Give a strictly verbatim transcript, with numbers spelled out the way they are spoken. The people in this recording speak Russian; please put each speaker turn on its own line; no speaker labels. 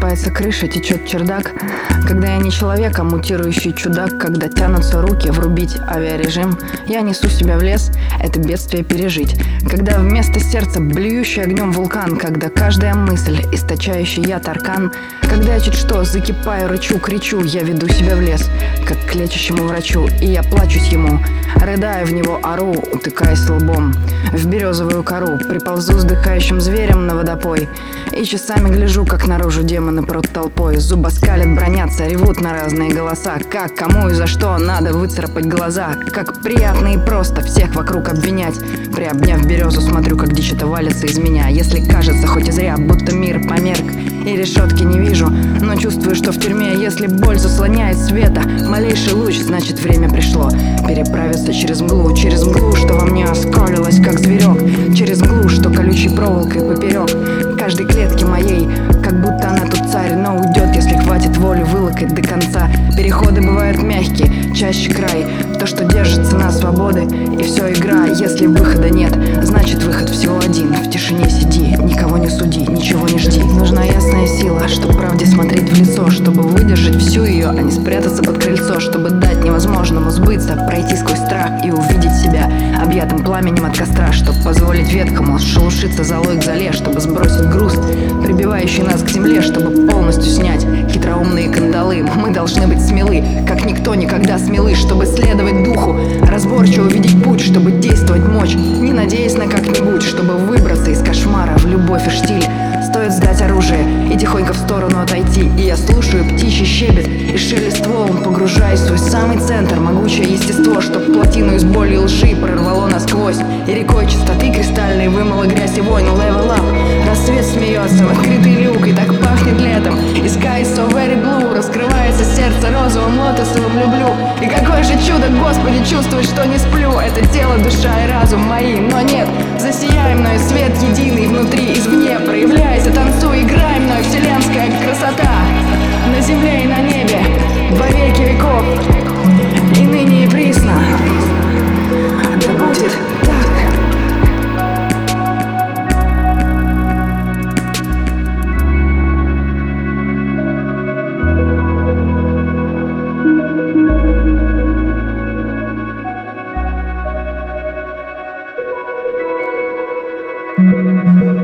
Осыпается крыша, течет чердак. Когда я не человек, а мутирующий чудак. Когда тянутся руки врубить авиарежим. Я несу себя в лес, это бедствие пережить. Когда вместо сердца блюющий огнем вулкан. Когда каждая мысль, источающий яд аркан. Когда я чуть что закипаю, рычу, кричу. Я веду себя в лес, как к лечащему врачу. И я плачусь ему, рыдая в него, ору, утыкаясь лбом в березовую кору. Приползу вздыхающим зверем на водопой и часами гляжу, как наружу демоны прут толпой. Зубоскалят, бронятся, ревут на разные голоса. Как, кому и за что надо выцарапать глаза. Как приятно и просто всех вокруг обвинять. Приобняв березу, смотрю, как дичь это валится из меня. Если кажется, хоть и зря, будто мир померк и решетки не вижу, но чувствую, что в тюрьме. Если боль заслоняет света малейший луч, значит время пришло переправиться через мглу. Через мглу, что во мне оскалилась, как зверек. Через мглу, что колючей проволокой поперек каждой клетки моей. Как будто она тут царь, но уйдет, если хватит воли вылокать до конца. Переходы бывают мягкие, чаще край. То, что держит цена свободы, и все игра. Если выхода нет, значит выход всего один. В тишине сиди, никого не суди, ничего не жди. Нужна ясная сила, чтобы правде смотреть в лицо, чтобы выдержать всю ее, а не спрятаться под крыльцо. Чтобы дать невозможному сбыться, пройти сквозь страх и увидеть себя объятым пламенем от костра. Чтобы позволить ветхому шелушиться золой к золе. Чтобы сбросить груз, прибивающий нас к земле. Чтобы полностью снять хитроумные кандалы. Мы должны быть смелы, как никто никогда смелы. Чтобы следовать духу, разборчиво видеть путь. Чтобы действовать мочь, не надеясь на как-нибудь. Чтобы выбраться из кошмара в любовь и штиль. Стоит сдать оружие и тихонько в сторону отойти. И я слушаю птичий щебет и шелест стволом, погружаясь в свой самый центр. Могучее естество, чтоб плотину из боли и лжи прорвало насквозь. И рекой чистоты кристальной вымыло грязь и вонь. Level up, рассвет смеется в открытый люк, и так пахнет летом. И sky is so very blue, раскрывается сердце розовым лотосовым люблю. И какое же чудо, Господи, чувствовать, что не сплю. Это тело, душа и разум мои, но нет. Засияй мной свет единый внутри, извне. Проявляйся, танцуй, играй мной, вселенская красота. На земле и на небе, во веки веков, и ныне и присно. Да будет так. Thank you.